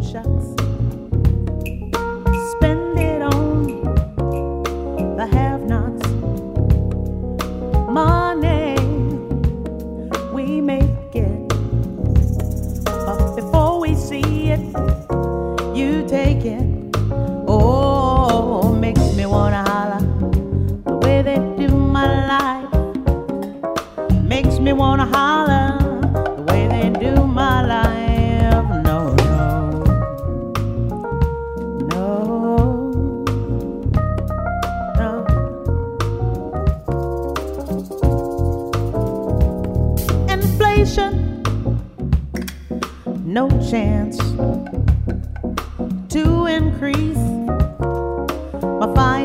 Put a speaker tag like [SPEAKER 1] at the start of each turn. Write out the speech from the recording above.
[SPEAKER 1] shucks. Spend it on the have-nots. Money, we make it, but before we see it, you take it. Oh, makes me wanna holler the way they do my life. Makes me wanna holler the way they do my life. No, no, no, no. Inflation, no chance to increase my